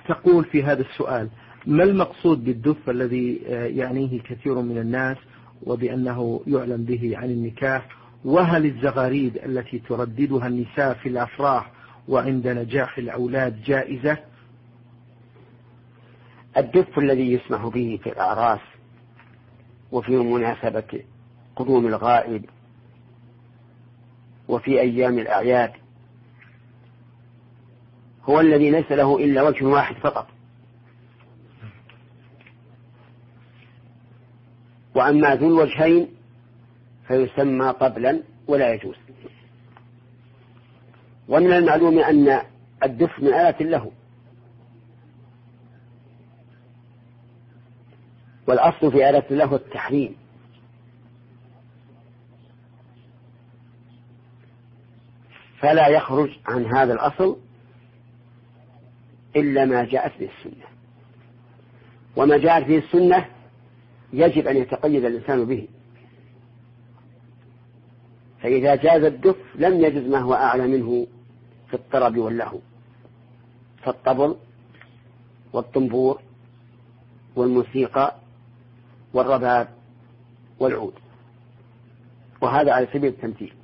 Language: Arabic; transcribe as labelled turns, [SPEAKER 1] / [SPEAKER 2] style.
[SPEAKER 1] تقول في هذا السؤال: ما المقصود بالدف الذي يعنيه كثير من الناس وبأنه يعلم به عن النكاح؟ وهل الزغاريد التي ترددها النساء في الأفراح وعند نجاح الأولاد جائزة؟
[SPEAKER 2] الدف الذي يسمح به في الأعراس وفي مناسبة قدوم الغائب وفي أيام الأعياد هو الذي ليس له إلا وجه واحد فقط، وأما ذو الوجهين فيسمى طبلا ولا يجوز. ومن المعلوم أن الدف من آلة له، والأصل في آلة له التحريم، فلا يخرج عن هذا الأصل إلا ما جاءت به السنة، وما جاءت به السنة يجب أن يتقيد الإنسان به. فإذا جاز الدف لم يجز ما هو أعلى منه في الطرب واللهو، فالطبل والطنبور والموسيقى والرباب والعود، وهذا على سبيل التمثيل.